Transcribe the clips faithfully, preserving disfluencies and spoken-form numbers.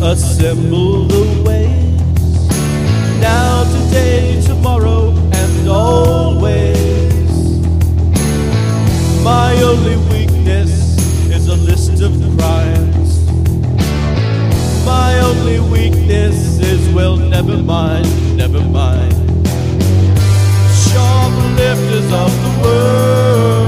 assemble the ways, now, today, tomorrow, and always. My only weakness is a list of crimes. My only weakness is, well, never mind, never mind. Shoplifters of the world,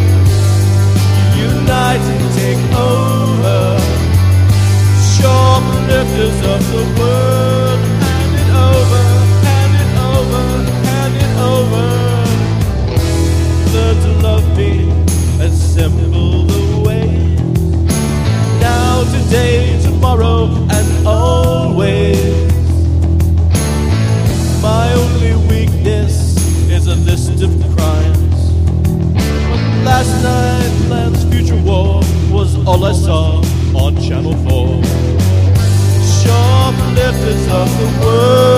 unite and take over. Shoplifters of the world, hand it over, hand it over, hand it over. Learn to love me, assemble the ways, now, today, tomorrow, and always. My only weakness is a list of crimes. Last night, Land's Future War was all I saw on Channel four. Shoplifters of the world.